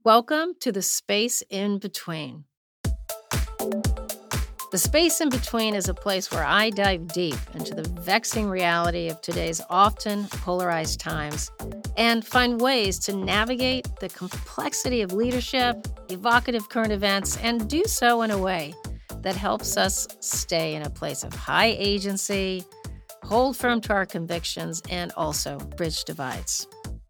Welcome to the space in between. The space in between is a place where I dive deep into the vexing reality of today's often polarized times and find ways to navigate the complexity of leadership, evocative current events, and do so in a way that helps us stay in a place of high agency, hold firm to our convictions, and also bridge divides.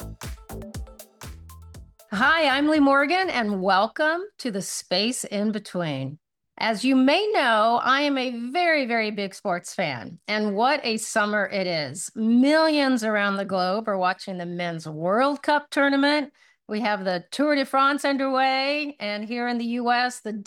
Hi, I'm Lee Morgan, and welcome to the space in between. As you may know, I am a very, very big sports fan, and what a summer it is. Millions around the globe are watching the Men's World Cup tournament. We have the Tour de France underway, and here in the US, the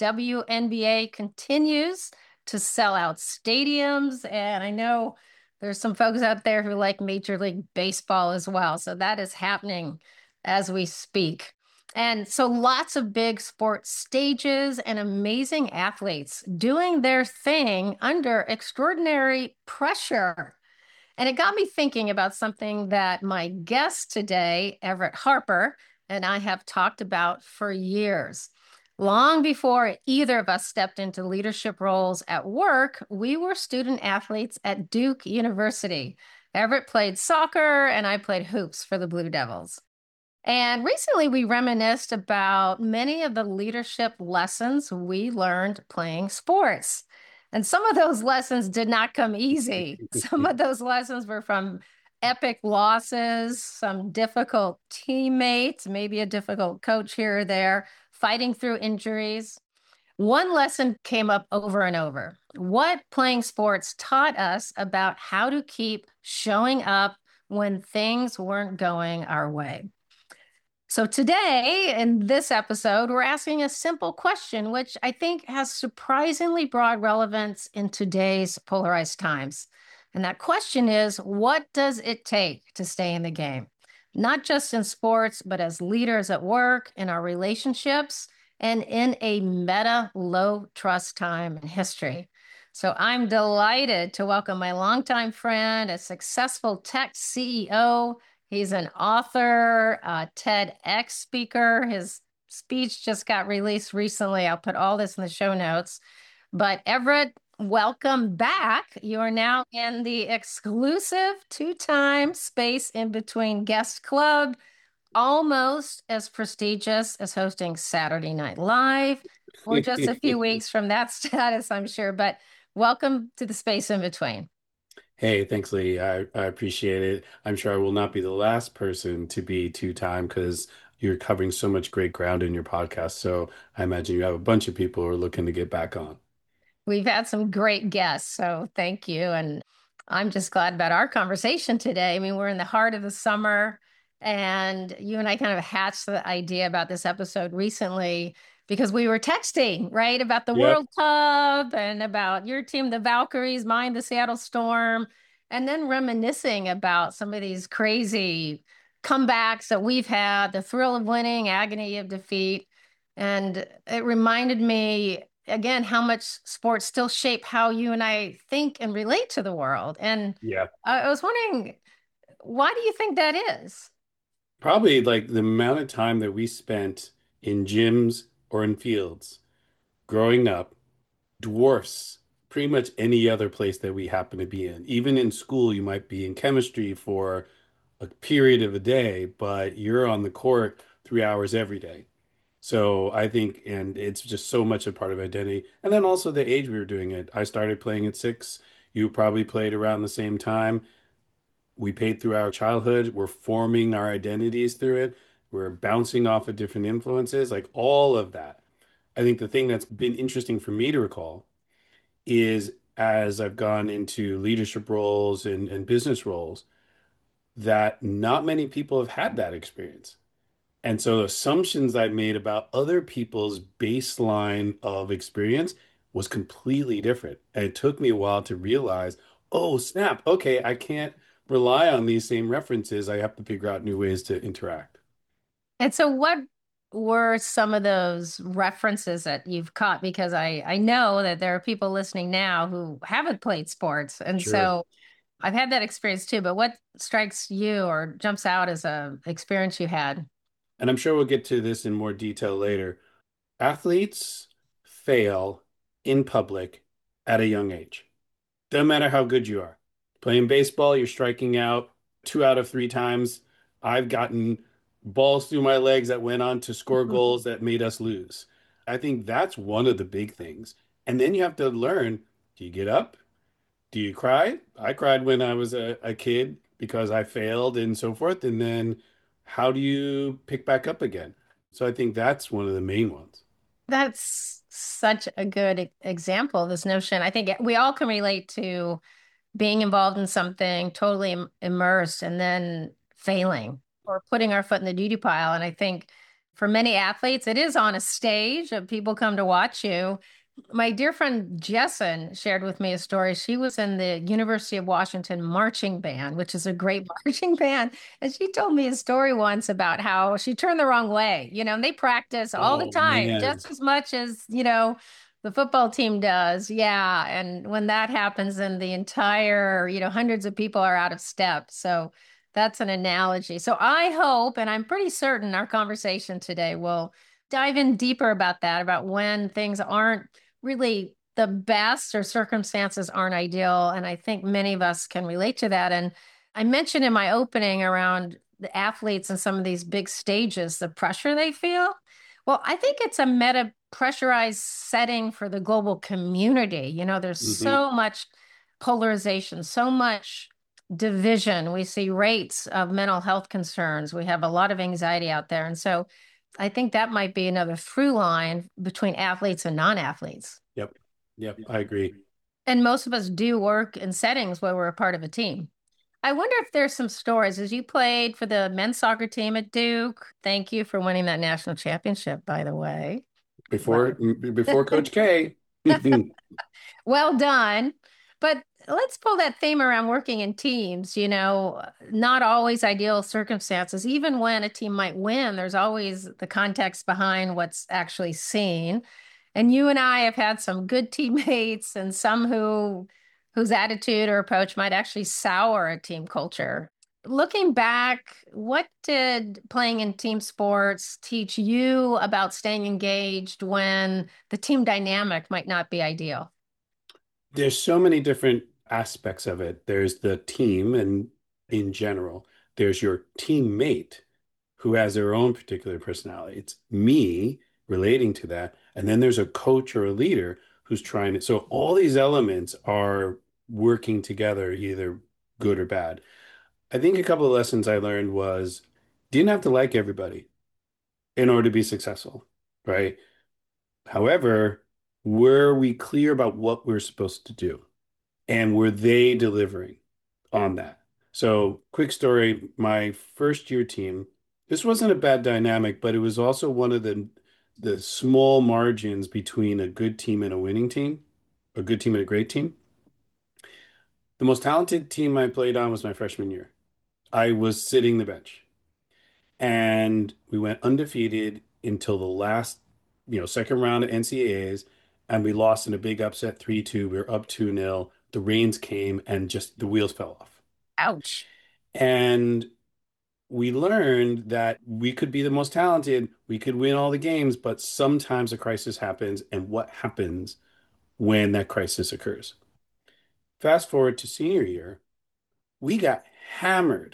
WNBA continues to sell out stadiums, and I know there's some folks out there who like Major League Baseball as well, so that is happening as we speak. And so lots of big sports stages and amazing athletes doing their thing under extraordinary pressure. And it got me thinking about something that my guest today, Everett Harper, and I have talked about for years. Long before either of us stepped into leadership roles at work, we were student athletes at Duke University. Everett played soccer and I played hoops for the Blue Devils. And recently we reminisced about many of the leadership lessons we learned playing sports. And some of those lessons did not come easy. Some of those lessons were from epic losses, some difficult teammates, maybe a difficult coach here or there, fighting through injuries. One lesson came up over and over. What playing sports taught us about how to keep showing up when things weren't going our way. So today, in this episode, we're asking a simple question, which I think has surprisingly broad relevance in today's polarized times. And that question is, what does it take to stay in the game? Not just in sports, but as leaders at work, in our relationships, and in a meta low trust time in history. So I'm delighted to welcome my longtime friend, a successful tech CEO. He's an author, a TEDx speaker. His speech just got released recently. I'll put all this in the show notes. But Everett, welcome back. You are now in the exclusive two-time Space in Between Guest Club, almost as prestigious as hosting Saturday Night Live. We're just a few weeks from that status, I'm sure. But welcome to the Space in Between. Hey, thanks, Lee. I appreciate it. I'm sure I will not be the last person to be two-time because you're covering so much great ground in your podcast. So I imagine you have a bunch of people who are looking to get back on. We've had some great guests, so thank you. And I'm just glad about our conversation today. I mean, we're in the heart of the summer, and you and I kind of hatched the idea about this episode recently because we were texting, right, about the Yep. World Cup and about your team, the Valkyries, mine, the Seattle Storm, and then reminiscing about some of these crazy comebacks that we've had, the thrill of winning, agony of defeat. And it reminded me again how much sports still shape how you and I think and relate to the world. And Yeah. I was wondering, why do you think that is? Probably like the amount of time that we spent in gyms or in fields growing up dwarfs pretty much any other place that we happen to be in. Even in school, you might be in chemistry for a period of a day, but you're on the court 3 hours every day. So I think, and it's just so much a part of identity. And then also the age we were doing it. I started playing at 6. You probably played around the same time. We paid through our childhood. We're forming our identities through it. We're bouncing off of different influences, like all of that. I think the thing that's been interesting for me to recall is as I've gone into leadership roles and business roles, that not many people have had that experience. And so assumptions I made about other people's baseline of experience was completely different. And it took me a while to realize, oh, snap, okay, I can't rely on these same references. I have to figure out new ways to interact. And so what were some of those references that you've caught? Because I know that there are people listening now who haven't played sports. And Sure. so I've had that experience too, but what strikes you or jumps out as a experience you had? and I'm sure we'll get to this in more detail later, athletes fail in public at a young age. Doesn't matter how good you are. Playing baseball, you're striking out 2 out of 3 times. I've gotten balls through my legs that went on to score goals that made us lose. I think that's one of the big things. And then you have to learn, do you get up? Do you cry? I cried when I was a kid because I failed and so forth. And then how do you pick back up again? So I think that's one of the main ones. That's such a good example, this notion. I think we all can relate to being involved in something, totally immersed, and then failing or putting our foot in the duty pile. And I think for many athletes, it is on a stage of people come to watch you. My dear friend Jessen shared with me a story. She was in the University of Washington marching band, which is a great marching band. And she told me a story once about how she turned the wrong way, and they practice all the Oh time, man. just as much as, the football team does. Yeah. And when that happens, then the entire, hundreds of people are out of step. So that's an analogy. So I hope, and I'm pretty certain our conversation today will dive in deeper about that, about when things aren't really the best or circumstances aren't ideal. And I think many of us can relate to that. And I mentioned in my opening around the athletes and some of these big stages, the pressure they feel. Well, I think it's a meta pressurized setting for the global community. There's Hmm. so much polarization, so much division. We see rates of mental health concerns. We have a lot of anxiety out there. And so I think that might be another through line between athletes and non-athletes. Yep. Yep. I agree. And most of us do work in settings where we're a part of a team. I wonder if there's some stories as you played for the men's soccer team at Duke. Thank you for winning that national championship, by the way. Before Well, before Coach K. well done. But let's pull that theme around working in teams, not always ideal circumstances. Even when a team might win, there's always the context behind what's actually seen. And you and I have had some good teammates and some whose attitude or approach might actually sour a team culture. Looking back, what did playing in team sports teach you about staying engaged when the team dynamic might not be ideal? There's so many different aspects of it. There's the team, and in general, there's your teammate who has their own particular personality. It's me relating to that. And then there's a coach or a leader who's trying to. So all these elements are working together, either good or bad. I think a couple of lessons I learned was didn't have to like everybody in order to be successful, right? However, were we clear about what we're supposed to do? And were they delivering on that? So, quick story, my first year team, this wasn't a bad dynamic, but it was also one of the small margins between a good team and a winning team, a good team and a great team. The most talented team I played on was my freshman year. I was sitting the bench. And we went undefeated until the last, second round of NCAAs, and we lost in a big upset 3-2. We were up 2-0. The rains came and just the wheels fell off. Ouch. And we learned that we could be the most talented, we could win all the games, but sometimes a crisis happens. And what happens when that crisis occurs? Fast forward to senior year, we got hammered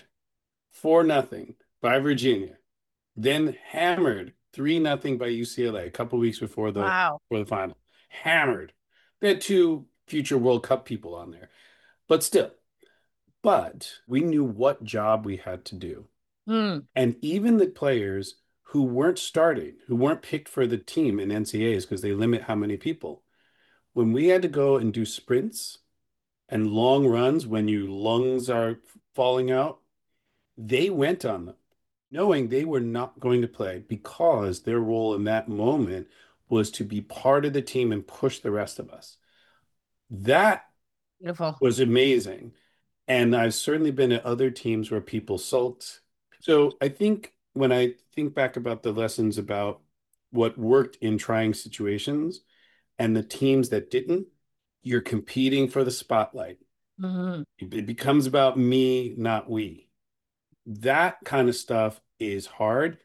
4-0 by Virginia, then hammered 3-0 by UCLA a couple weeks Wow. before the final. Hammered. They had two future World Cup people on there, but still. But we knew what job we had to do. Hmm. And even the players who weren't starting, who weren't picked for the team in NCAAs because they limit how many people, when we had to go and do sprints and long runs when your lungs are falling out, they went on them, knowing they were not going to play because their role in that moment was to be part of the team and push the rest of us. That Beautiful. was amazing. And I've certainly been at other teams where people sulked. So I think when I think back about the lessons about what worked in trying situations and the teams that didn't, you're competing for the spotlight. Mhm. It becomes about me, not we. That kind of stuff is hard.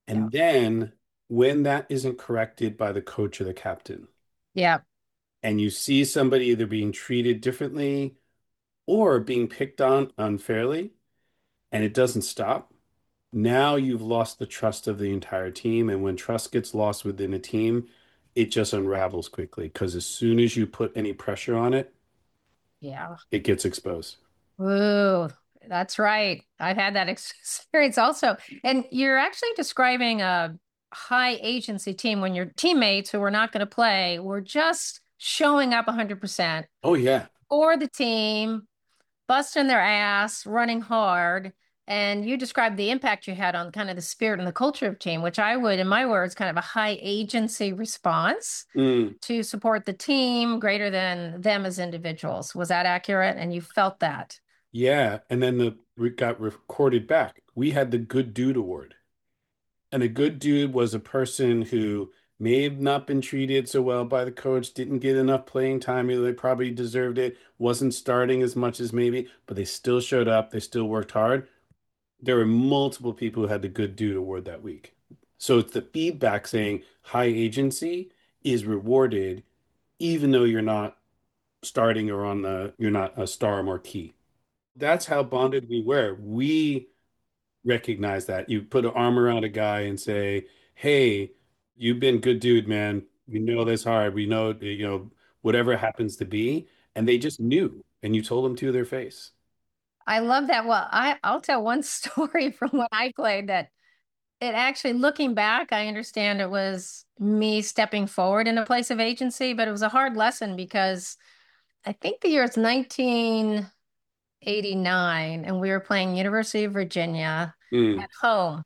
Yeah. And then when that isn't corrected by the coach or the captain, Yeah. and you see somebody either being treated differently or being picked on unfairly, and it doesn't stop, now you've lost the trust of the entire team. And when trust gets lost within a team, it just unravels quickly because as soon as you put any pressure on it, Yeah. it gets exposed. Ooh, that's right. I've had that experience also. And you're actually describing a high agency team when your teammates who were not going to play were just showing up 100% Oh, yeah. for the team, busting their ass, running hard. And you described the impact you had on kind of the spirit and the culture of team, which I would, in my words, kind of a high agency response Mm, to support the team greater than them as individuals. Was that accurate? And you felt that? yeah. And then it got recorded back. We had the Good Dude Award. And a good dude was a person who may have not been treated so well by the coach, didn't get enough playing time, either they probably deserved it, wasn't starting as much as maybe, but they still showed up, they still worked hard. There were multiple people who had the Good Dude Award that week. So it's the feedback saying high agency is rewarded even though you're not starting or you're not a star marquee. That's how bonded we were. We recognize that. You put an arm around a guy and say, "Hey, you've been good dude, man. We know this hard. We know, whatever it happens to be." And they just knew, and you told them to their face. I love that. Well, I'll tell one story from when I played that it actually, looking back, I understand it was me stepping forward in a place of agency, but it was a hard lesson because I think the year is 1989 and we were playing University of Virginia Mm. at home.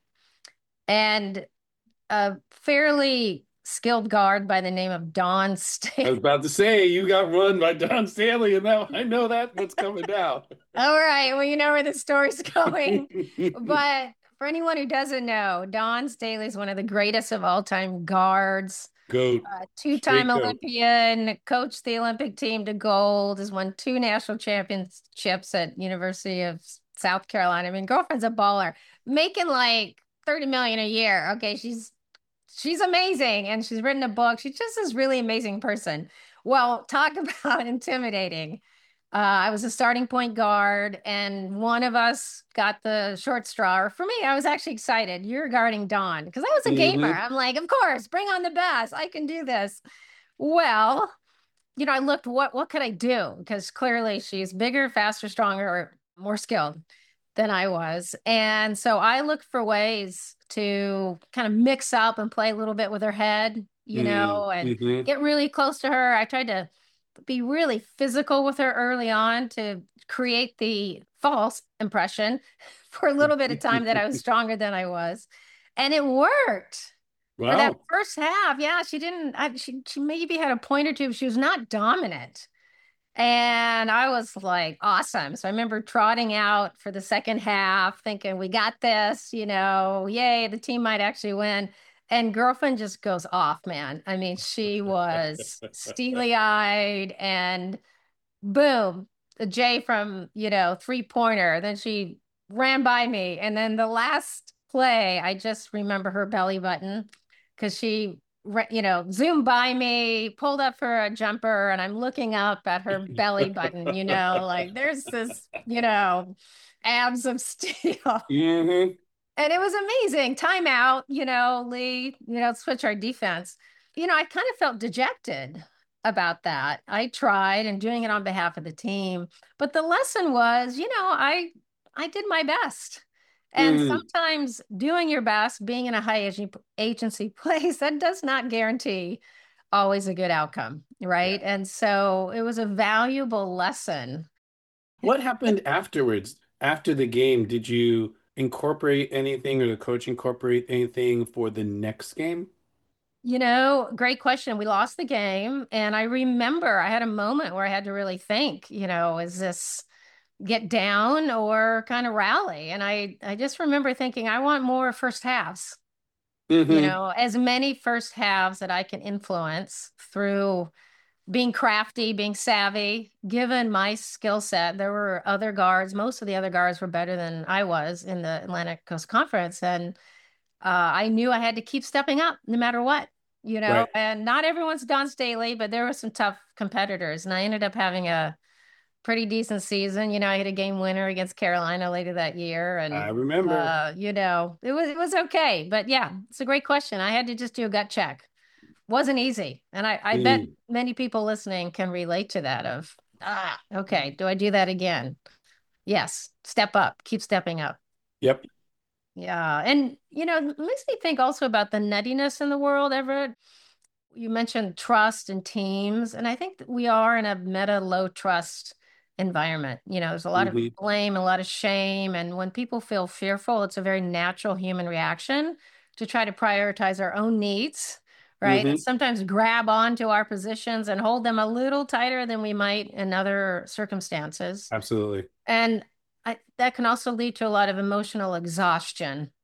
And a fairly skilled guard by the name of Don I was State. about to say you got run by Don Stanley, and now I know that what's coming now. All right, well, you know where the story's going. But for anyone who doesn't know, Don Staley is one of the greatest of all time guards, Goat, two-time straight goat. Olympian, coached the Olympic team to gold, has won two national championships at University of South Carolina. I mean, girlfriend's a baller, making like 30 million a year. Okay, she's amazing and she's written a book. She's just this really amazing person. Well, talk about intimidating. I was a starting point guard, and one of us got the short straw. Or for me, I was actually excited. You're guarding Dawn because I was a gamer. Hmm. I'm like, of course, bring on the best. I can do this. Well, I looked what could I do? Because clearly she's bigger, faster, stronger, more skilled than I was. And so I looked for ways to kind of mix up and play a little bit with her head, and Mm-hmm. get really close to her. I tried to be really physical with her early on to create the false impression for a little bit of time that I was stronger than I was. And it worked for that Wow. first half. Yeah, she didn't, she maybe had a point or two, but she was not dominant. And I was like, awesome. So I remember trotting out for the second half, thinking, we got this, yay, the team might actually win. And girlfriend just goes off, man. I mean, she was steely-eyed and boom, the J from, 3-pointer. Then she ran by me. And then the last play, I just remember her belly button because she, zoomed by me, pulled up for a jumper, and I'm looking up at her belly button, like there's this, abs of steel. Hmm. And it was amazing. Timeout, Lee, switch our defense. I kind of felt dejected about that. I tried and doing it on behalf of the team, but the lesson was, I did my best. And Mm. sometimes doing your best, being in a high agency place, that does not guarantee always a good outcome, Yeah. right? And so it was a valuable lesson. What happened afterwards? After the game, did you incorporate anything or the coach incorporate anything for the next game? Great question. We lost the game, and I remember I had a moment where I had to really think, is this get down or kind of rally? And I just remember thinking, I want more first halves, Hmm. as many first halves that I can influence through being crafty, being savvy. Given my skill set, there were other guards. Most of the other guards were better than I was in the Atlantic Coast Conference, and I knew I had to keep stepping up no matter what, Right. and not everyone's Don Staley, but there were some tough competitors. And I ended up having a pretty decent season. I hit a game winner against Carolina later that year. I And, remember. it was okay. But yeah, it's a great question. I had to just do a gut check. Wasn't easy. And I bet Mm. many people listening can relate to that of, okay, do I do that again? Yes, step up, keep stepping up. Yep. Yeah. And, it makes me think also about the nuttiness in the world, Everett. You mentioned trust and teams, and I think that we are in a meta low trust environment. There's a lot of Hmm. blame, a lot of shame, and when people feel fearful, it's a very natural human reaction to try to prioritize our own needs, right? And Hmm. sometimes grab onto our positions and hold them a little tighter than we might in other circumstances. Absolutely. And that can also lead to a lot of emotional exhaustion,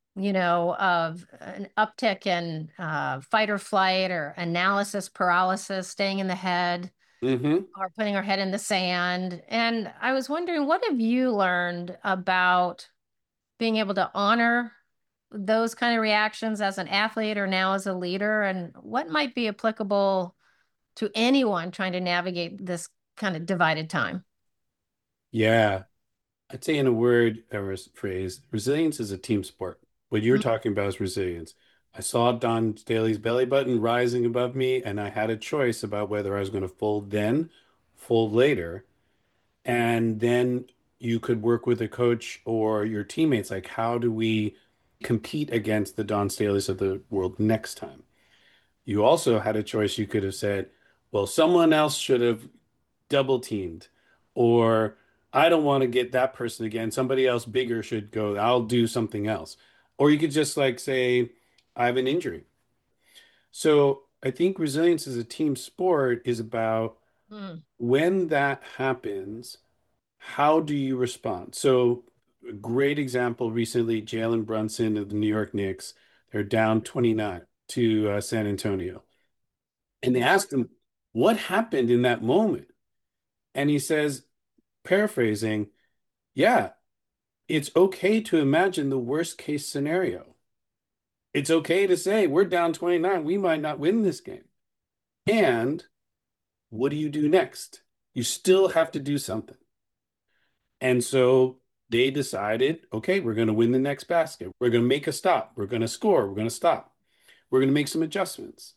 of an uptick in fight or flight or analysis paralysis, staying in the head Hmm. or putting our head in the sand. And I was wondering, what have you learned about being able to honor those kind of reactions as an athlete or now as a leader? And what might be applicable to anyone trying to navigate this kind of divided time? Yeah. I'd say in a word or a phrase, resilience is a team sport. What you're Mm. talking about is resilience. I saw Don Staley's belly button rising above me, and I had a choice about whether I was going to fold then, fold later. And then you could work with a coach or your teammates. Like, how do we compete against the Don Staleys of the world next time? You also had a choice. You could have said, well, someone else should have double teamed, or I don't want to get that person again. Somebody else bigger should go. I'll do something else. Or you could just like say, I have an injury. So I think resilience as a team sport is about Mm. when that happens, how do you respond? So a great example recently, Jalen Brunson of the New York Knicks, they're down 29 to San Antonio. And they asked him, what happened in that moment? And he says, paraphrasing, yeah, it's okay to imagine the worst case scenario. It's okay to say we're down 29, we might not win this game. And what do you do next? You still have to do something. And so they decided, okay, we're going to win the next basket. We're going to make a stop. We're going to score. We're going to stop. We're going to make some adjustments.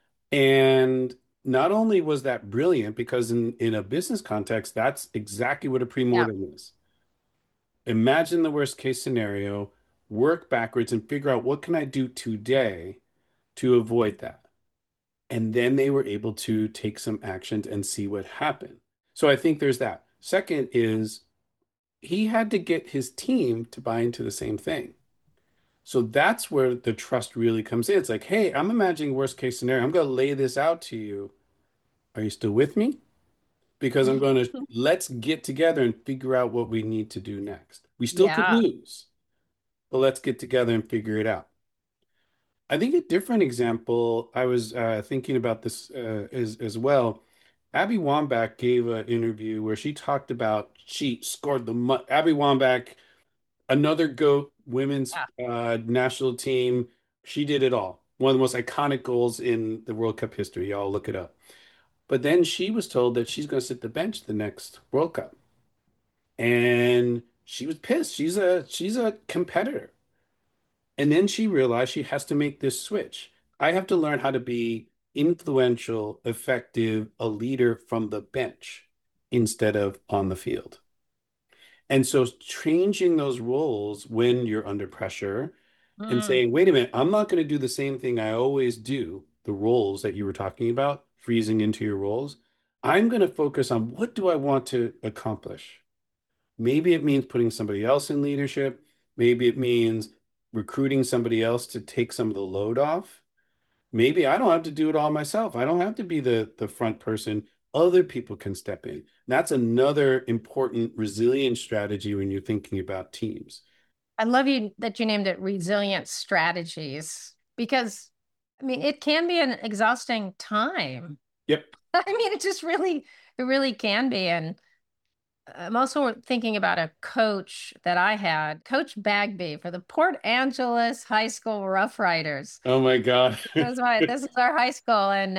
And not only was that brilliant, because in a business context, that's exactly what a Yeah. premortem is. Imagine the worst case scenario, work backwards and figure out what can I do today to avoid that. And then they were able to take some actions and see what happened. So I think there's that. Second is he had to get his team to buy into the same thing. So that's where the trust really comes in. It's like, hey, I'm imagining worst case scenario. I'm going to lay this out to you. Are you still with me? Because I'm going to let's get together and figure out what we need to do next. We still could Yeah. lose, but let's get together and figure it out. I think a different example, I was thinking about this as well. Abby Wambach gave an interview where she talked about she scored Abby Wambach, another GOAT women's Yeah. national team. She did it all. One of the most iconic goals in the World Cup history. Y'all look it up. But then she was told that she's going to sit the bench the next World Cup, and she was pissed. She's a competitor. And then she realized she has to make this switch. I have to learn how to be influential, effective, a leader from the bench instead of on the field. And so changing those roles when you're under pressure and Mm. saying, wait a minute, I'm not going to do the same thing I always do, the roles that you were talking about, freezing into your roles. I'm going to focus on what do I want to accomplish? Maybe it means putting somebody else in leadership. Maybe it means recruiting somebody else to take some of the load off. Maybe I don't have to do it all myself. I don't have to be the front person. Other people can step in. That's another important resilience strategy when you're thinking about teams. I love you that you named it resilient strategies because I mean it can be an exhausting time. Yep. I mean it really can be. And I'm also thinking about a coach that I had, Coach Bagby for the Port Angeles High School Rough Riders. Oh my God. This is our high school, and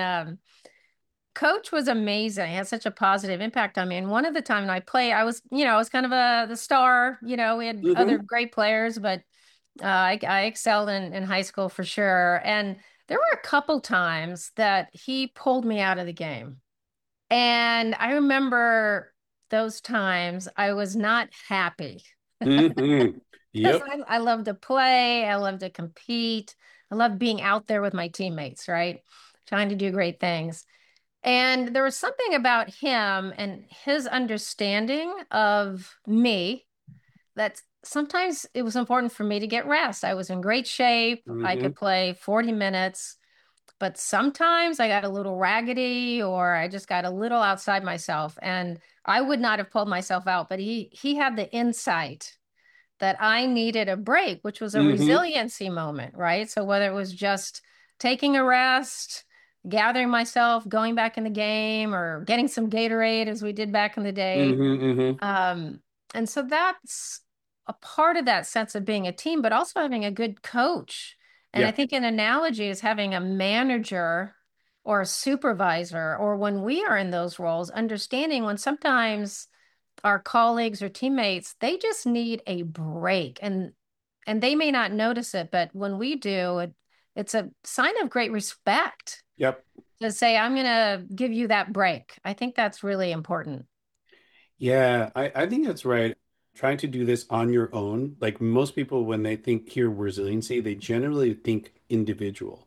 Coach was amazing. He had such a positive impact on me. And one of the time I played, I was kind of the star. We had other Hmm. great players, but I excelled in high school for sure. And there were a couple times that he pulled me out of the game. And I remember those times I was not happy Hmm. because Yep. I love to play, I love to compete, I love being out there with my teammates, right? Trying to do great things. And there was something about him and his understanding of me that sometimes it was important for me to get rest. I was in great shape. I Hmm. could play 40 minutes, but sometimes I got a little raggedy or I just got a little outside myself and I would not have pulled myself out, but he had the insight that I needed a break, which was a Hmm. resiliency moment, right? So whether it was just taking a rest, gathering myself, going back in the game, or getting some Gatorade as we did back in the day. Hmm. Hmm. Um, and so that's a part of that sense of being a team, but also having a good coach. And I Yeah. think an analogy is having a manager or a supervisor, or when we are in those roles, understanding when sometimes our colleagues or teammates, they just need a break and they may not notice it, but when we do, it's a sign of great respect Yep. to say, I'm going to give you that break. I think that's really important. Yeah, I think that's right. Trying to do this on your own, like most people, when they think hear resiliency, they generally think individual.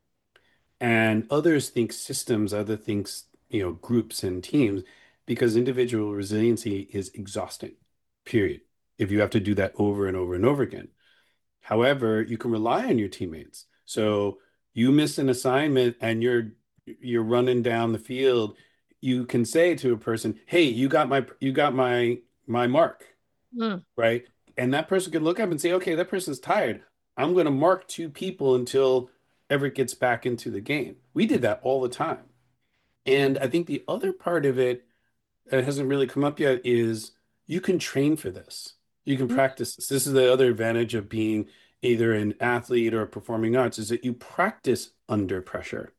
And others think systems, other thinks, groups and teams, because individual resiliency is exhausting, period. If you have to do that over and over and over again. However, you can rely on your teammates. So you miss an assignment and you're running down the field, you can say to a person, "Hey, you got my mark," Mm, right? And that person can look up and say, "Okay, that person's tired. I'm going to mark two people until Everett gets back into the game." We did that all the time. And I think the other part of it that hasn't really come up yet is you can train for this. You can mm, practice this. This is the other advantage of being either an athlete or performing arts is that you practice under pressure.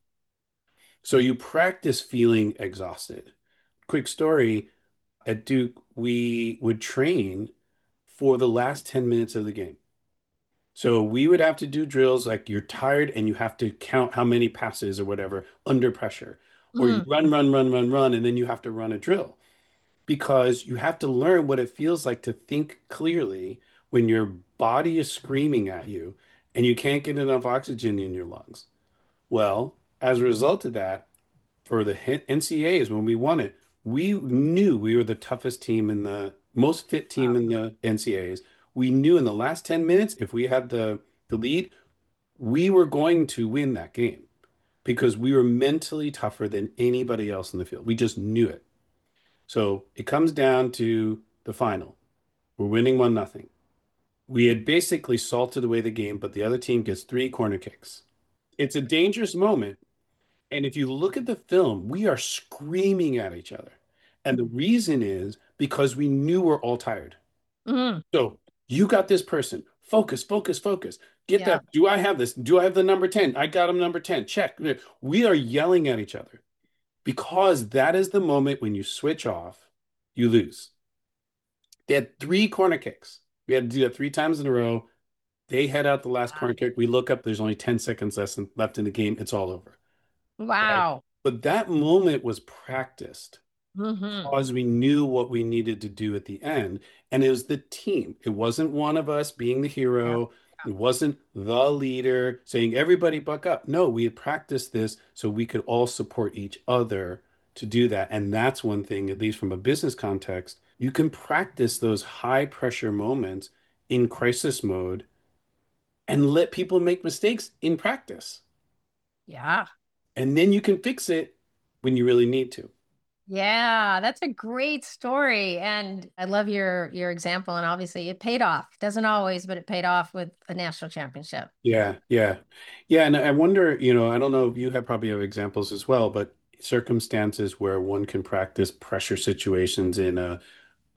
So you practice feeling exhausted. Quick story, at Duke, we would train for the last 10 minutes of the game. So we would have to do drills like you're tired and you have to count how many passes or whatever under pressure. Or you mm, run, run, run, run, run, and then you have to run a drill because you have to learn what it feels like to think clearly when your body is screaming at you and you can't get enough oxygen in your lungs. Well, as a result of that, for the NCAAs, when we won it, we knew we were the toughest team in the most fit team wow. in the NCAAs. We knew in the last 10 minutes, if we had the lead, we were going to win that game because we were mentally tougher than anybody else in the field. We just knew it. So it comes down to the final. We're winning 1-0. We had basically salted away the game, but the other team gets three corner kicks. It's a dangerous moment. And if you look at the film, we are screaming at each other. And the reason is because we knew we're all tired. Mm, So you got this person. Focus, focus, focus. Get yeah. that. Do I have this? Do I have the number 10? I got him number 10. Check. We are yelling at each other because that is the moment when you switch off, you lose. They had three corner kicks. We had to do that three times in a row. They head out the last corner kick. We look up, there's only 10 seconds left in the game. It's all over. Right. Wow. But that moment was practiced Hmm. because we knew what we needed to do at the end. And it was the team. It wasn't one of us being the Yeah. hero. It wasn't the leader saying, everybody buck up. No, we had practiced this so we could all support each other to do that. And that's one thing, at least from a business context, you can practice those high pressure moments in crisis mode and let people make mistakes in practice. Yeah. And then you can fix it when you really need to. Yeah, that's a great story. And I love your example. And obviously it paid off. Doesn't always, but it paid off with a national championship. Yeah, yeah. Yeah, and I wonder, I don't know if you have probably have examples as well, but circumstances where one can practice pressure situations in a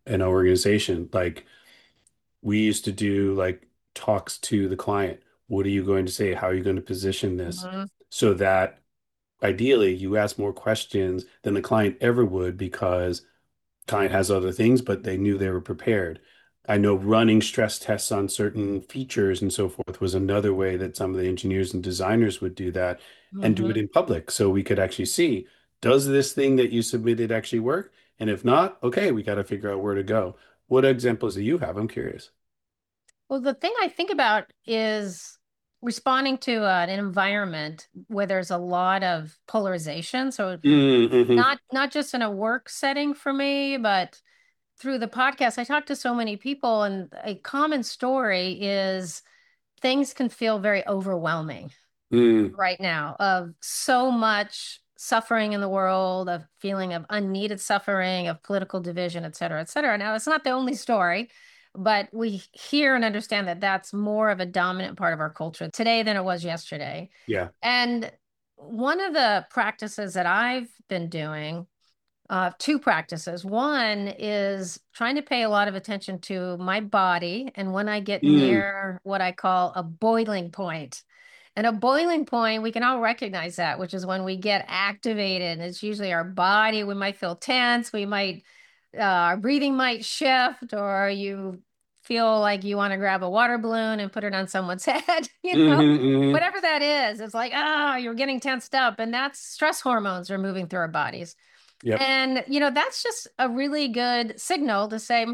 an organization. Like we used to do like talks to the client. What are you going to say? How are you going to position this? Mhm. So that ideally you ask more questions than the client ever would because client has other things, but they knew they were prepared. I know running stress tests on certain features and so forth was another way that some of the engineers and designers would do that and do it Mhm. in public. So we could actually see, does this thing that you submitted actually work? And if not, okay, we got to figure out where to go. What examples do you have? I'm curious. Well, the thing I think about is responding to an environment where there's a lot of polarization. So Mm-hmm. not just in a work setting for me, but through the podcast, I talk to so many people, and a common story is things can feel very overwhelming Mm. right now of so much suffering in the world, of feeling of unneeded suffering, of political division, et cetera, et cetera. Now, it's not the only story, but we hear and understand that that's more of a dominant part of our culture today than it was yesterday. Yeah. And one of the practices that I've been doing, two practices. One is trying to pay a lot of attention to my body. And when I get Mm. near what I call a boiling point, and a boiling point, we can all recognize that, which is when we get activated. It's usually our body. We might feel tense. Our breathing might shift, or you feel like you want to grab a water balloon and put it on someone's head, Mm-hmm. Mm-hmm. whatever that is. It's like, you're getting tensed up. And that's stress hormones are moving through our bodies. Yep. And, that's just a really good signal to say,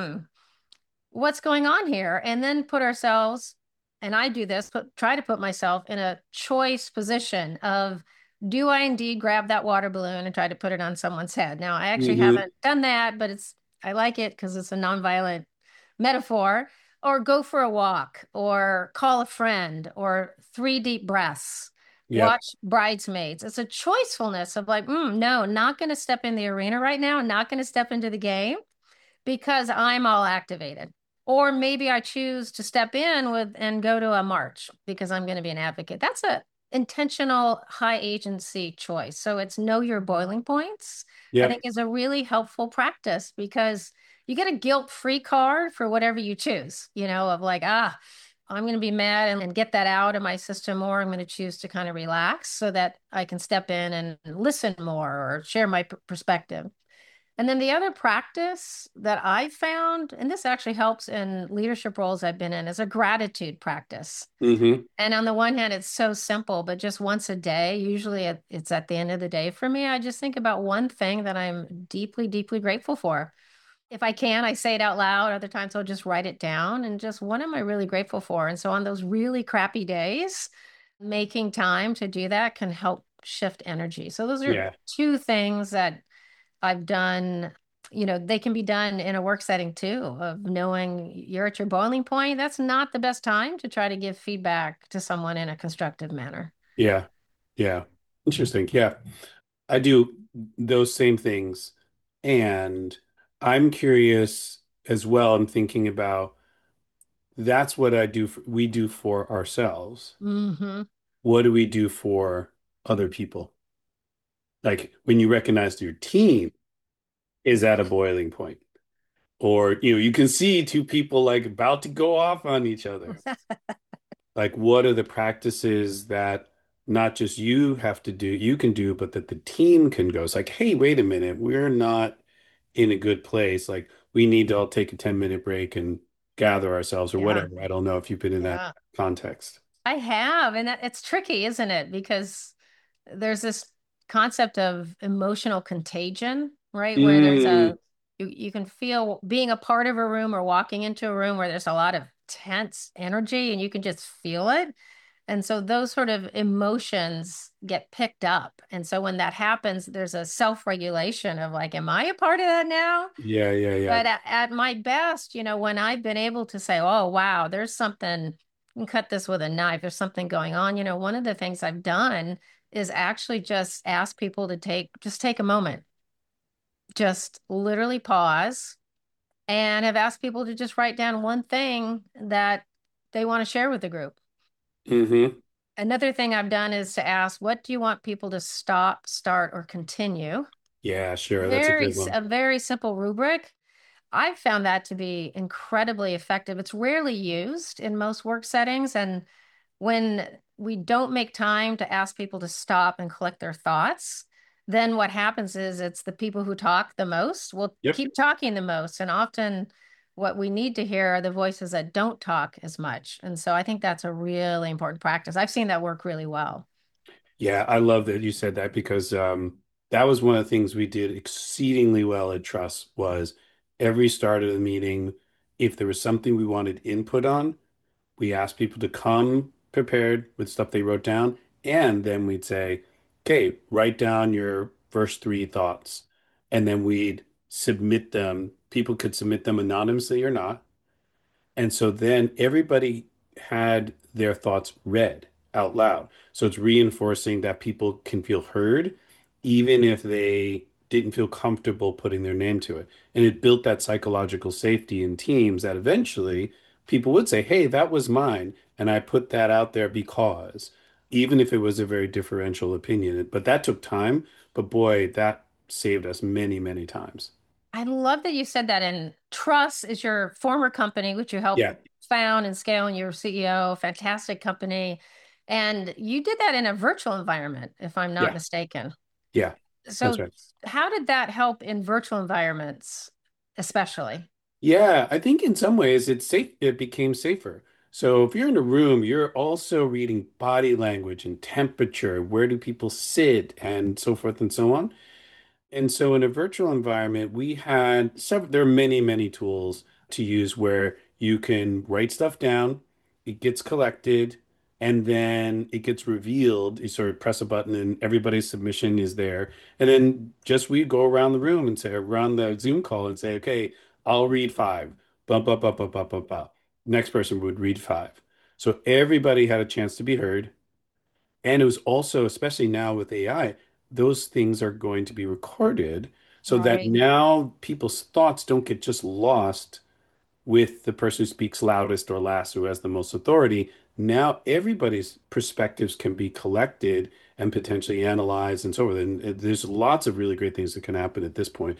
what's going on here? And then put ourselves, and I do this, but try to put myself in a choice position of, do I indeed grab that water balloon and try to put it on someone's head? Now, I actually Mm-hmm. haven't done that, but I like it because it's a nonviolent metaphor. Or go for a walk, or call a friend, or three deep breaths, Yep. watch Bridesmaids. It's a choicefulness of like, no, not going to step in the arena right now, not going to step into the game because I'm all activated. Or maybe I choose to step in with and go to a march because I'm going to be an advocate. That's a intentional high agency choice. So it's know your boiling points, I think Yep. is a really helpful practice because you get a guilt-free card for whatever you choose, of like, I'm going to be mad and get that out of my system, or I'm going to choose to kind of relax so that I can step in and listen more or share my perspective. And then the other practice that I found, and this actually helps in leadership roles I've been in, is a gratitude practice. Mm-hmm. And on the one hand, it's so simple, but just once a day, usually it's at the end of the day for me. I just think about one thing that I'm deeply, deeply grateful for. If I can, I say it out loud. Other times I'll just write it down and just what am I really grateful for? And so on those really crappy days, making time to do that can help shift energy. So those are Yeah. two things that I've done. They can be done in a work setting too, of knowing you're at your boiling point. That's not the best time to try to give feedback to someone in a constructive manner. Yeah. Yeah. Interesting. Yeah. I do those same things. And I'm curious as well. I'm thinking about that's what we do for ourselves. Hmm. What do we do for other people? Like when you recognize your team is at a boiling point, or you can see two people like about to go off on each other. Like, what are the practices that not just you have to do, you can do, but that the team can go? It's like, hey, wait a minute, we're not in a good place. Like, we need to all take a 10-minute break and gather ourselves or Yeah. whatever. I don't know if you've been in that Yeah. context. I have, and it's tricky, isn't it? Because there's this concept of emotional contagion, right? Where Mm, you can feel being a part of a room or walking into a room where there's a lot of tense energy and you can just feel it. And so those sort of emotions get picked up. And so when that happens, there's a self-regulation of like, am I a part of that now? yeah, yeah, yeah. But at my best, when I've been able to say, oh, wow, there's something, you can cut this with a knife, there's something going on. One of the things I've done is actually just ask people to take a moment, just literally pause, and have asked people to just write down one thing that they want to share with the group. Hmm. Another thing I've done is to ask, what do you want people to stop, start, or continue? Yeah, sure. That's a good one. A very simple rubric. I've found that to be incredibly effective. It's rarely used in most work settings. And when we don't make time to ask people to stop and collect their thoughts, then what happens is it's the people who talk the most will Yep. keep talking the most. And often what we need to hear are the voices that don't talk as much. And so I think that's a really important practice. I've seen that work really well. Yeah, I love that you said that because that was one of the things we did exceedingly well at Trust was every start of the meeting, if there was something we wanted input on, we asked people to come prepared with stuff they wrote down, and then we'd say, okay, write down your first three thoughts. And then we'd submit them. People could submit them anonymously or not. And so then everybody had their thoughts read out loud. So it's reinforcing that people can feel heard, even if they didn't feel comfortable putting their name to it. And it built that psychological safety in teams that eventually people would say, hey, that was mine. And I put that out there because, even if it was a very differential opinion. But that took time. But boy, that saved us many, many times. I love that you said that. And Trust is your former company, which you helped Yeah. found and scale, and you're CEO, fantastic company. And you did that in a virtual environment, if I'm not Yeah. mistaken. Yeah. That's So right. how did that help in virtual environments, especially? Yeah, I think in some ways it's safe, it became safer. So if you're in a room, you're also reading body language and temperature, where do people sit, and so forth and so on. And so in a virtual environment, we had several, there are many, many tools to use where you can write stuff down, it gets collected, and then it gets revealed. You sort of press a button and everybody's submission is there. And then just we go around the room and say, around the Zoom call and say, okay, I'll read five. Bump, bump, bump, bump, bump, bump, bump. Next person would read five. So everybody had a chance to be heard. And it was also, especially now with AI, those things are going to be recorded so that Right. now people's thoughts don't get just lost with the person who speaks loudest or last, who has the most authority. Now everybody's perspectives can be collected and potentially analyzed and so forth. And there's lots of really great things that can happen at this point.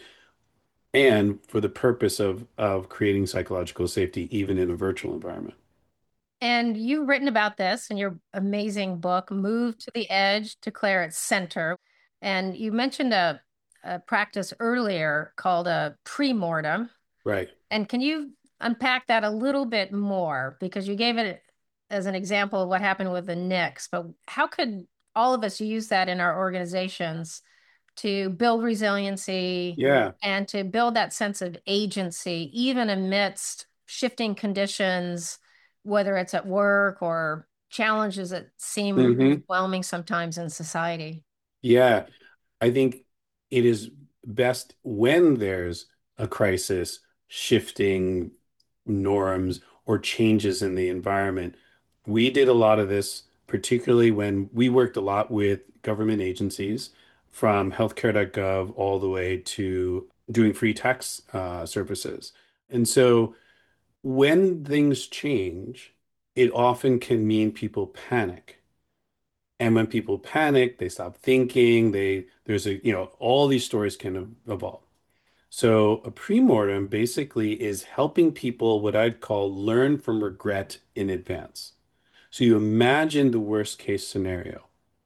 And for the purpose of creating psychological safety, even in a virtual environment. And you've written about this in your amazing book, Move to the Edge, Declare Its Center. And you mentioned a practice earlier called a pre-mortem. Right. And can you unpack that a little bit more? Because you gave it as an example of what happened with the Knicks, but how could all of us use that in our organizations to build resiliency Yeah. and to build that sense of agency, even amidst shifting conditions, whether it's at work or challenges that seem Hmm. overwhelming sometimes in society? Yeah. I think it is best when there's a crisis, shifting norms or changes in the environment. We did a lot of this, particularly when we worked a lot with government agencies, from healthcare.gov all the way to doing free tax services. And so when things change, it often can mean people panic. And when people panic, they stop thinking, there's all these stories can evolve. So a premortem basically is helping people what I'd call learn from regret in advance. So you imagine the worst case scenario.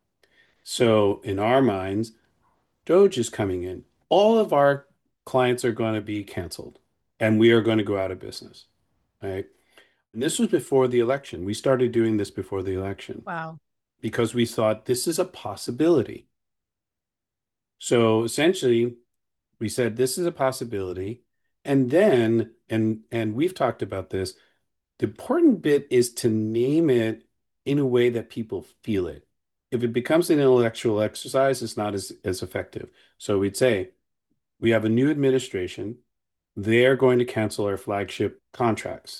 So in our minds, Doge is coming in. All of our clients are going to be canceled and we are going to go out of business, right? And this was before the election. We started doing this before the election Wow. because we thought this is a possibility. So essentially, we said this is a possibility. And then, and we've talked about this, the important bit is to name it in a way that people feel it. If it becomes an intellectual exercise, it's not as effective. So we'd say, we have a new administration. They're going to cancel our flagship contracts.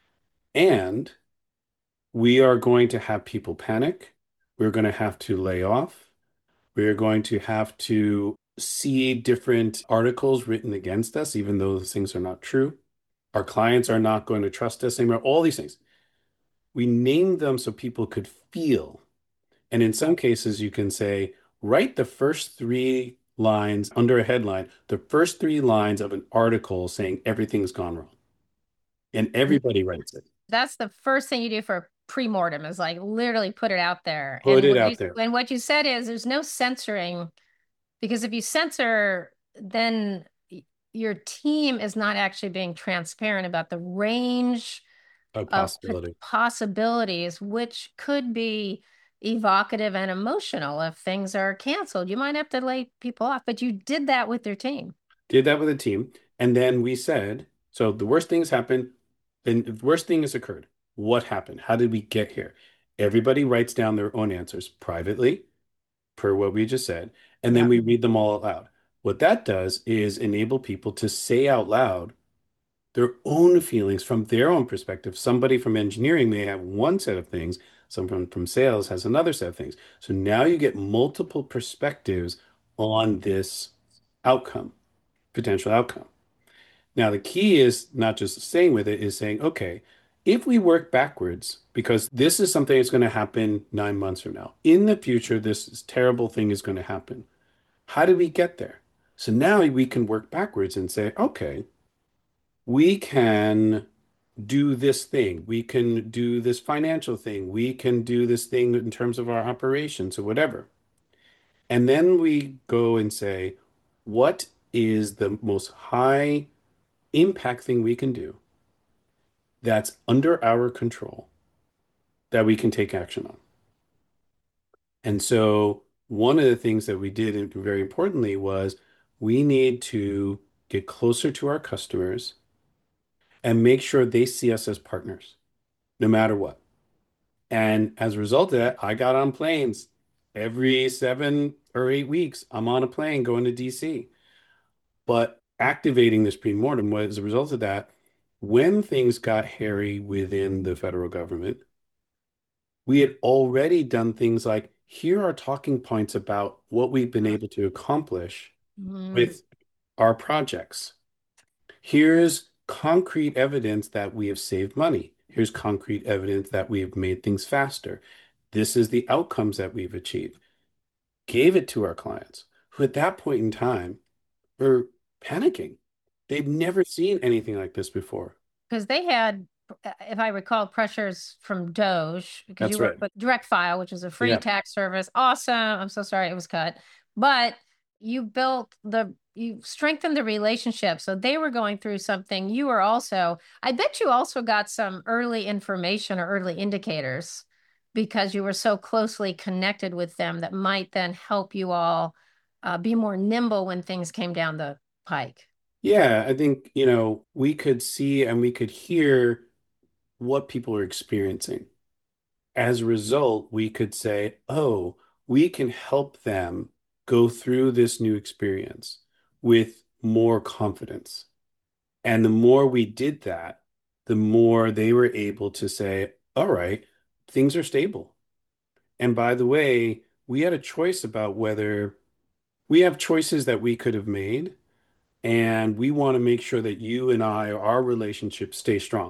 And we are going to have people panic. We're going to have to lay off. We're going to have to see different articles written against us, even though those things are not true. Our clients are not going to trust us anymore. All these things. We named them so people could feel. And in some cases, you can say, write the first three lines under a headline, the first three lines of an article saying everything's gone wrong. And everybody writes it. That's the first thing you do for pre-mortem is like literally put it out there. Put it out there. And what you said is there's no censoring because if you censor, then your team is not actually being transparent about the range A of possibility. possibilities, which could be evocative and emotional if things are canceled. You might have to lay people off, but you did that with their team. Did that with a team. And then we said, so the worst things happened. And the worst thing has occurred. What happened? How did we get here? Everybody writes down their own answers privately, per what we just said, and then Yeah. we read them all out loud. What that does is enable people to say out loud their own feelings from their own perspective. Somebody from engineering may have one set of things, someone from sales has another set of things. So now you get multiple perspectives on this outcome, potential outcome. Now, the key is not just staying with it, is saying, okay, if we work backwards, because this is something that's going to happen 9 months from now, in the future, this terrible thing is going to happen. How did we get there? So now we can work backwards and say, okay, we can do this thing. We can do this financial thing. We can do this thing in terms of our operations or whatever. And then we go and say, what is the most high impact thing we can do that's under our control that we can take action on? And so one of the things that we did, and very importantly, was we need to get closer to our customers and make sure they see us as partners, no matter what. And as a result of that, I got on planes every 7 or 8 weeks. I'm on a plane going to DC. But activating this pre-mortem was a result of that. When things got hairy within the federal government, we had already done things like here are talking points about what we've been able to accomplish Mm. with our projects. Here's concrete evidence that we have saved money. Here's concrete evidence that we have made things faster. This is the outcomes that we've achieved. Gave it to our clients, who at that point in time were panicking. They've never seen anything like this before. Because they had, if I recall, pressures from Doge, because you That's work right. with Direct File, which is a free Yeah. tax service. Awesome. I'm so sorry it was cut. But you strengthened the relationship. So they were going through something. You were also, I bet you also got some early information or early indicators because you were so closely connected with them that might then help you all be more nimble when things came down the pike. Yeah, I think, we could see and we could hear what people are experiencing. As a result, we could say, oh, we can help them go through this new experience with more confidence. And the more we did that, the more they were able to say, all right, things are stable. And by the way, we had a choice about whether we have choices that we could have made, and we want to make sure that you and I, our relationship stay strong.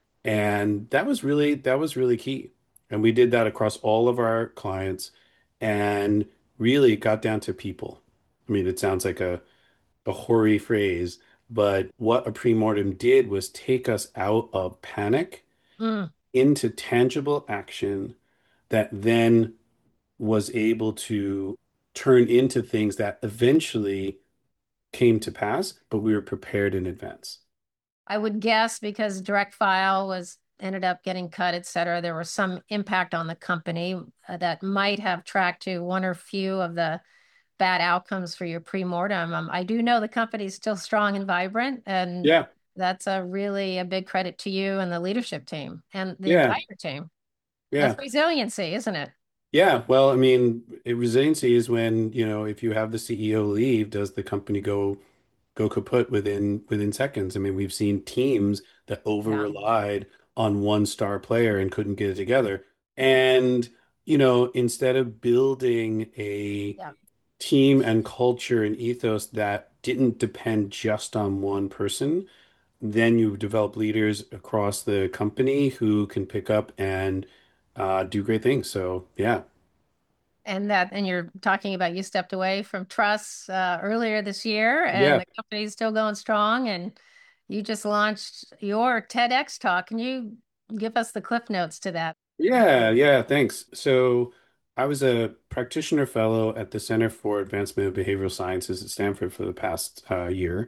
And that was really key. And we did that across all of our clients and really got down to people. I mean, it sounds like a hoary phrase, but what a pre-mortem did was take us out of panic Mm. into tangible action that then was able to turn into things that eventually came to pass, but we were prepared in advance. I would guess because direct file was ended up getting cut, et cetera, there was some impact on the company that might have tracked to one or few of the bad outcomes for your pre-mortem. I do know the company's still strong and vibrant, and Yeah, that's a big credit to you and the leadership team and the yeah, entire team. That's yeah. resiliency, isn't it? Yeah, well, I mean, resiliency is when, if you have the CEO leave, does the company go kaput within seconds? I mean, we've seen teams that over Yeah. relied on one star player and couldn't get it together. And, instead of building a Yeah. team and culture and ethos that didn't depend just on one person, then you develop leaders across the company who can pick up and do great things. So, yeah. And you're talking about you stepped away from Truss earlier this year, and Yeah. the company's still going strong. And you just launched your TEDx talk. Can you give us the cliff notes to that? Yeah, thanks. So I was a practitioner fellow at the Center for Advancement of Behavioral Sciences at Stanford for the past year.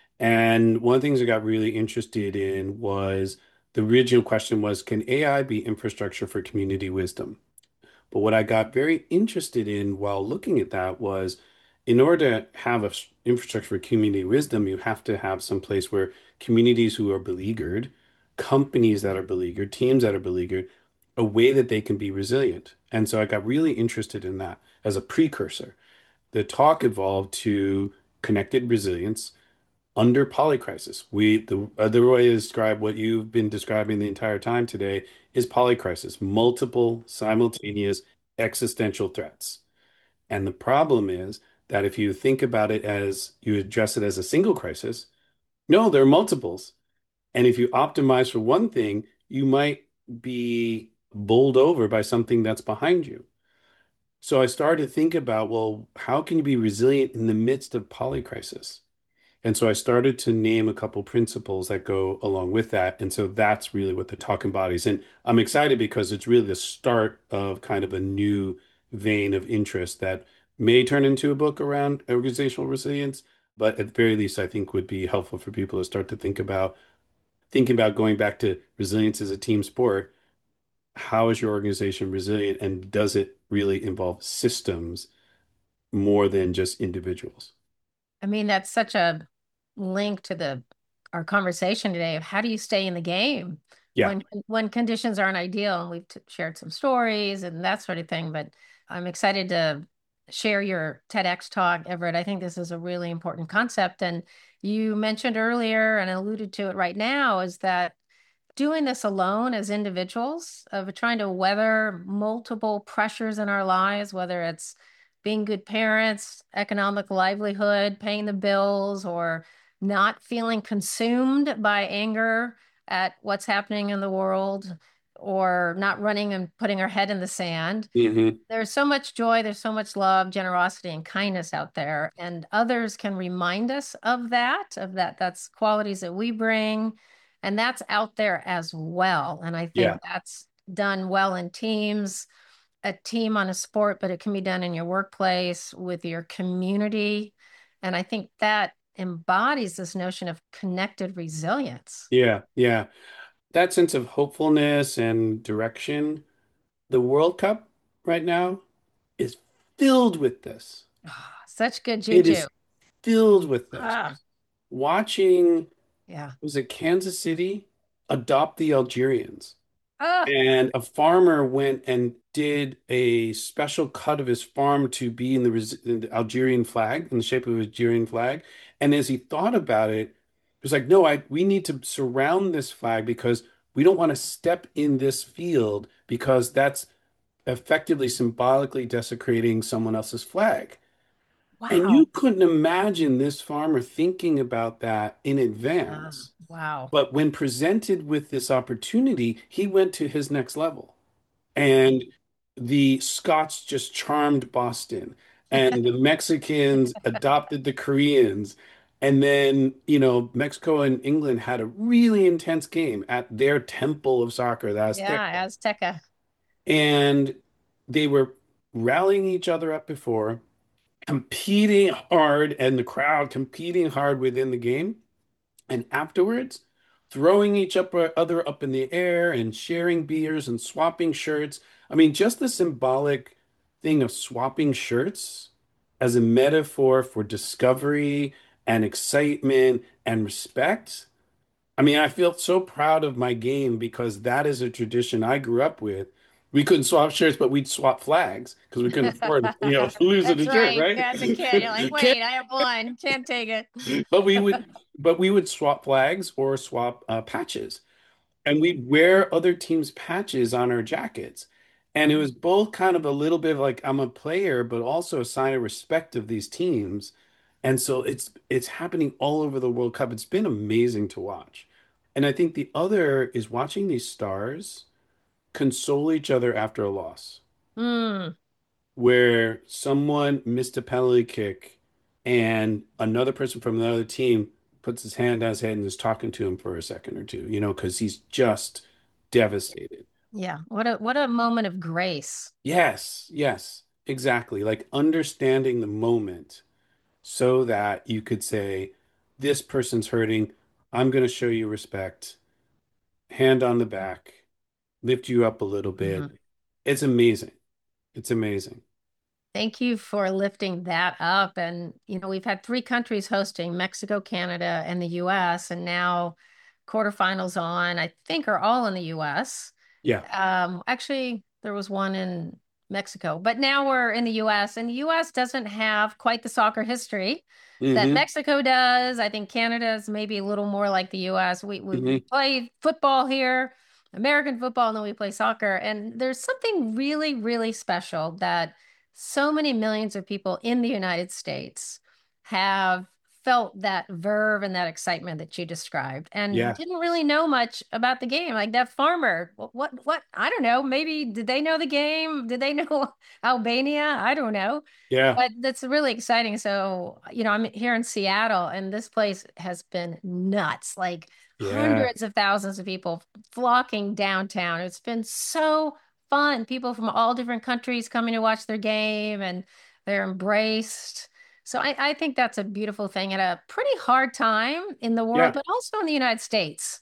And one of the things I got really interested in was the original question was, can AI be infrastructure for community wisdom? But what I got very interested in while looking at that was in order to have a infrastructure for community wisdom, you have to have some place where communities who are beleaguered, companies that are beleaguered, teams that are beleaguered, a way that they can be resilient. And so I got really interested in that as a precursor. The talk evolved to connected resilience under polycrisis. The other way to describe what you've been describing the entire time today is polycrisis, multiple simultaneous existential threats. And the problem is that if you think about it as you address it as a single crisis, no, there are multiples. And if you optimize for one thing, you might be bowled over by something that's behind you. So I started to think about, well, how can you be resilient in the midst of polycrisis? And so I started to name a couple principles that go along with that. And so that's really what the talk embodies. And I'm excited because it's really the start of kind of a new vein of interest that may turn into a book around organizational resilience, but at the very least, I think would be helpful for people to start to think about thinking about going back to resilience as a team sport. How is your organization resilient, and does it really involve systems more than just individuals? I mean, that's such a link to the our conversation today of how do you stay in the game Yeah. when conditions aren't ideal. And we've shared some stories and that sort of thing. But I'm excited to share your TEDx talk, Everett. I think this is a really important concept. And you mentioned earlier and alluded to it right now is that doing this alone as individuals, of trying to weather multiple pressures in our lives, whether it's being good parents, economic livelihood, paying the bills, or not feeling consumed by anger at what's happening in the world, or not running and putting our head in the sand. Hmm. There's so much joy, there's so much love, generosity, and kindness out there. And others can remind us of that. That's qualities that we bring. And that's out there as well. And I Yeah. think that's done well in teams, a team on a sport, but it can be done in your workplace with your community. And I think that embodies this notion of connected resilience. Yeah. That sense of hopefulness and direction. The World Cup right now is filled with this. Ah, such good It juju. is filled with this. Ah, Watching, yeah. was it Kansas City adopt the Algerians? Ah, And a farmer went and did a special cut of his farm to be in the Algerian flag, in the shape of a Algerian flag. And as he thought about it, he was like, no, we need to surround this flag because we don't want to step in this field because that's effectively symbolically desecrating someone else's flag. And wow. you couldn't imagine this farmer thinking about that in advance. Wow. But when presented with this opportunity, he went to his next level. And the Scots just charmed Boston, and the Mexicans adopted the Koreans. And then, Mexico and England had a really intense game at their temple of soccer, the Yeah, Azteca. Azteca. And they were rallying each other up before, competing hard, and the crowd competing hard within the game. And afterwards, throwing other up in the air and sharing beers and swapping shirts. I mean, just the symbolic thing of swapping shirts as a metaphor for discovery and excitement and respect. I mean, I feel so proud of my game because that is a tradition I grew up with. We couldn't swap shirts, but we'd swap flags because we couldn't afford, losing That's a shirt, right. right? As a kid, you're like, wait, I have one. Can't take it. But we would, but we would swap flags or swap patches, and we'd wear other teams' patches on our jackets. And it was both kind of a little bit of like I'm a player, but also a sign of respect of these teams. And so it's happening all over the World Cup. It's been amazing to watch. And I think the other is watching these stars console each other after a loss. Mm, where someone missed a penalty kick and another person from another team puts his hand on his head and is talking to him for a second or two, because he's just devastated. Yeah. What a moment of grace. Yes, yes, exactly. Like understanding the moment so that you could say, this person's hurting. I'm going to show you respect, hand on the back, lift you up a little bit. Mhm. It's amazing. It's amazing. Thank you for lifting that up. And, we've had three countries hosting Mexico, Canada, and the US. And now quarterfinals on, I think, are all in the US. Yeah. Actually, there was one in Mexico, but now we're in the US, and the US doesn't have quite the soccer history that Hmm. Mexico does. I think Canada is maybe a little more like the US. We Hmm. play football here, American football, and then we play soccer. And there's something really, really special that so many millions of people in the United States have felt that verve and that excitement that you described and Yeah. didn't really know much about the game. Like that farmer, what, I don't know. Maybe did they know the game? Did they know Albania? I don't know. Yeah. But that's really exciting. So, I'm here in Seattle and this place has been nuts. Like Yeah. hundreds of thousands of people flocking downtown. It's been so fun. People from all different countries coming to watch their game and they're embraced. So I think that's a beautiful thing at a pretty hard time in the world, Yeah. but also in the United States.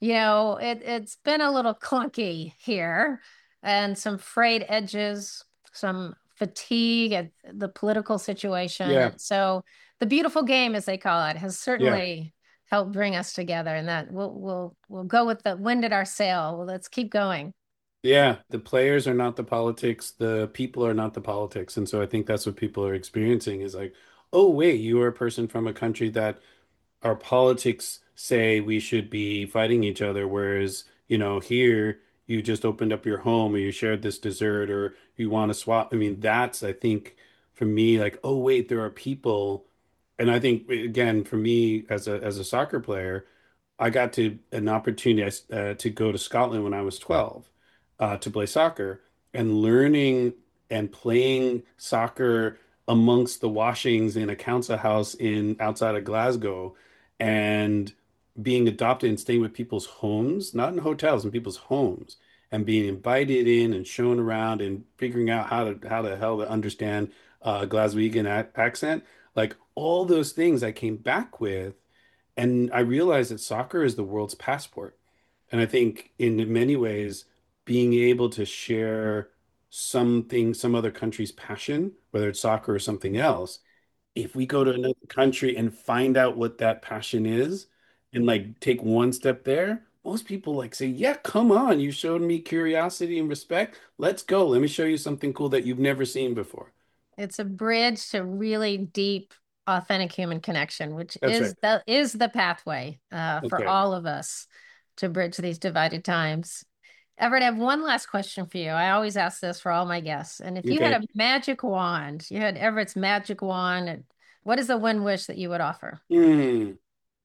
It's been a little clunky here and some frayed edges, some fatigue at the political situation. Yeah. And so the beautiful game, as they call it, has Yeah. certainly helped bring us together. And that we'll go with the wind at our sail. Well, let's keep going. Yeah. The players are not the politics. The people are not the politics. And so I think that's what people are experiencing is like, oh, wait, you are a person from a country that our politics say we should be fighting each other, whereas, here you just opened up your home or you shared this dessert or you want to swap. I mean, that's, I think, for me, like, oh, wait, there are people. And I think, again, for me as a soccer player, I got to an opportunity to go to Scotland when I was 12 to play soccer and learning and playing soccer amongst the washings in a council house in outside of Glasgow and being adopted and staying with people's homes, not in hotels, in people's homes, and being invited in and shown around and figuring out how the hell to understand Glaswegian accent, like all those things I came back with, and I realized that soccer is the world's passport. And I think in many ways, being able to share something, some other country's passion, whether it's soccer or something else, if we go to another country and find out what that passion is and like take one step there, most people like say, yeah, come on, you showed me curiosity and respect. Let's go. Let me show you something cool that you've never seen before. It's a bridge to really deep, authentic human connection, which That's right. is the pathway That's for right. all of us to bridge these divided times. Everett, I have one last question for you. I always ask this for all my guests. And if you had Okay. a magic wand, you had Everett's magic wand, what is the one wish that you would offer? Hmm.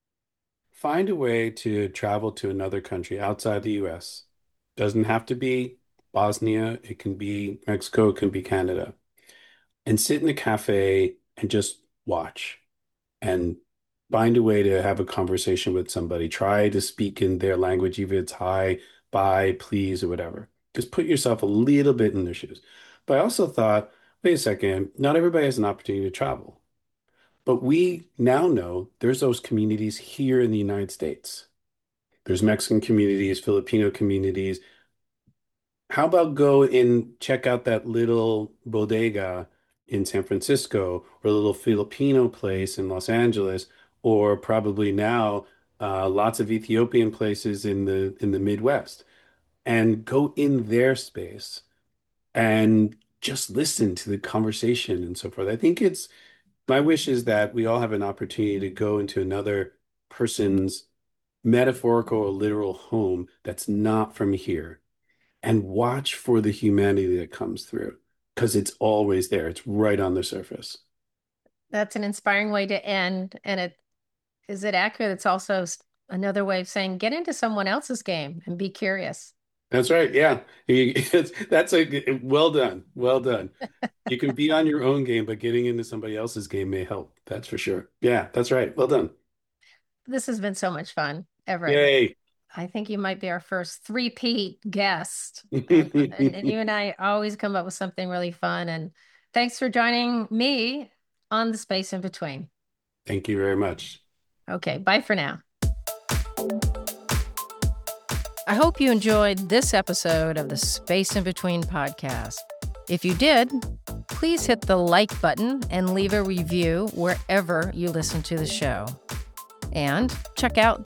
Find a way to travel to another country outside the US. Doesn't have to be Bosnia, it can be Mexico, it can be Canada. And sit in a cafe and just watch and find a way to have a conversation with somebody. Try to speak in their language, even if it's hi, bye, please, or whatever. Just put yourself a little bit in their shoes. But I also thought, wait a second, not everybody has an opportunity to travel. But we now know there's those communities here in the United States. There's Mexican communities, Filipino communities. How about go and check out that little bodega in San Francisco or a little Filipino place in Los Angeles, or probably now lots of Ethiopian places in the Midwest, and go in their space and just listen to the conversation and so forth. I think it's my wish is that we all have an opportunity to go into another person's metaphorical or literal home that's not from here and watch for the humanity that comes through because it's always there. It's right on the surface. That's an inspiring way to end. And is it accurate? It's also another way of saying get into someone else's game and be curious. That's right. Yeah. That's a well done. Well done. You can be on your own game, but getting into somebody else's game may help. That's for sure. Yeah, that's right. Well done. This has been so much fun, Everett. Yay. I think you might be our first three-peat guest. And you and I always come up with something really fun. And thanks for joining me on the Space in Between. Thank you very much. Okay, bye for now. I hope you enjoyed this episode of the Space in Between podcast. If you did, please hit the like button and leave a review wherever you listen to the show. And check out the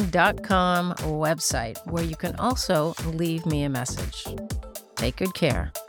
spaceinbetween.com website, where you can also leave me a message. Take good care.